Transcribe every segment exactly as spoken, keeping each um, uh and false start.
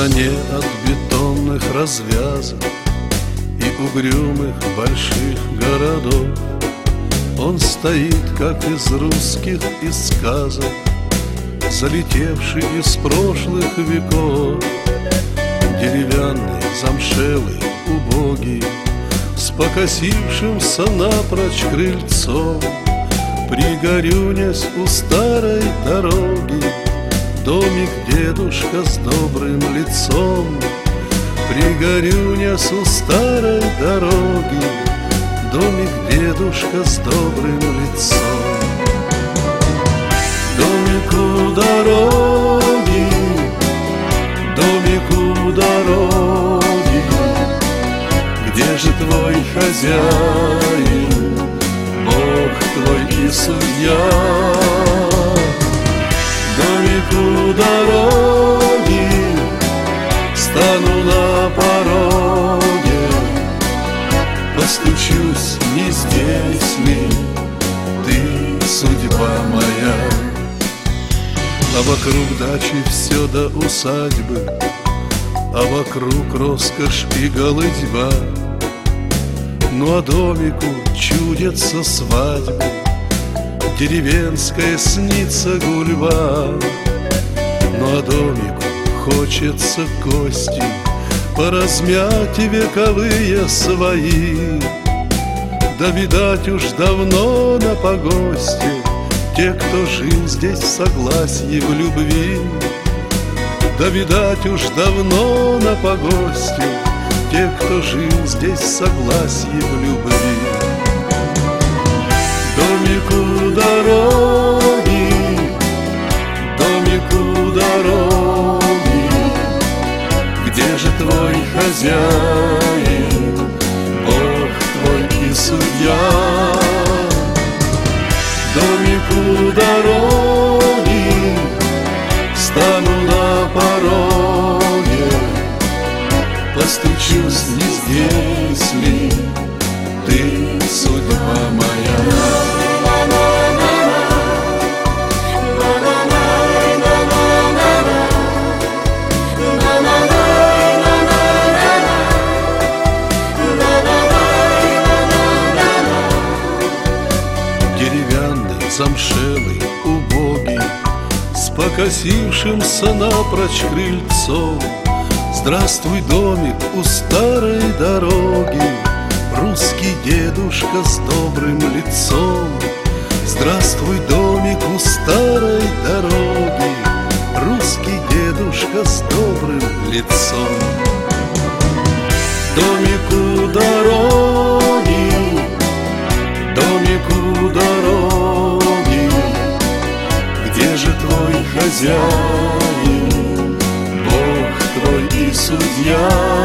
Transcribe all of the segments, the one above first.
стороне от бетонных развязок и угрюмых больших городов он стоит, как из русских из сказок, залетевший из прошлых веков. Деревянный, замшелый, убогий, с покосившимся напрочь крыльцом, пригорюнясь у старой дороги, домик дедушка с добрым лицом. Пригорюнясь у старой дороги, домик дедушка с добрым лицом. Домик у дороги, домик у дороги, где же твой хозяин, Бог твой и судья? Домик у дороги, стану на пороге, постучусь, не здесь ли ты, судьба моя? А вокруг дачи все до усадьбы, а вокруг роскошь и голыдьба. Ну а домику чудится свадьба, деревенская снится гульба. Ну а домику хочется кости поразмять вековые свои. Да, видать, уж давно на погосте те, кто жил здесь в согласии, в любви. Да, видать, уж давно на погосте те, кто жил здесь в согласии, в любви. Домик у дороги, домик у дороги, где же твой хозяин, Бог твой и судья? Домик у дороги, стану на пороге, постучусь, не здесь ли ты, судьба моя? Деревянный, замшелый, убогий, с покосившимся напрочь крыльцом. Здравствуй, домик у старой дороги, русский дедушка с добрым лицом. Здравствуй, домик у старой дороги, русский дедушка с добрым лицом. Домик у дороги, домик у дороги, где же твой хозяин, Бог твой и судья?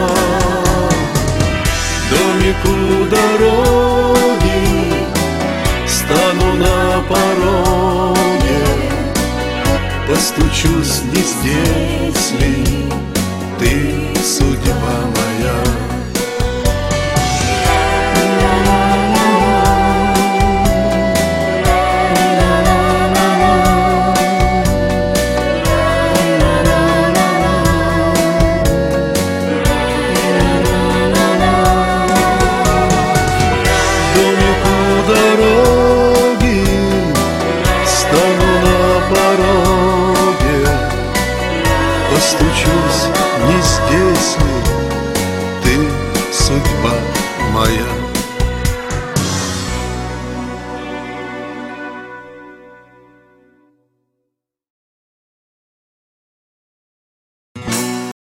Домик у дороги, стану на пороге, постучусь, не здесь ли ты, судьба моя? Постучусь, не здесь ли ты, судьба моя?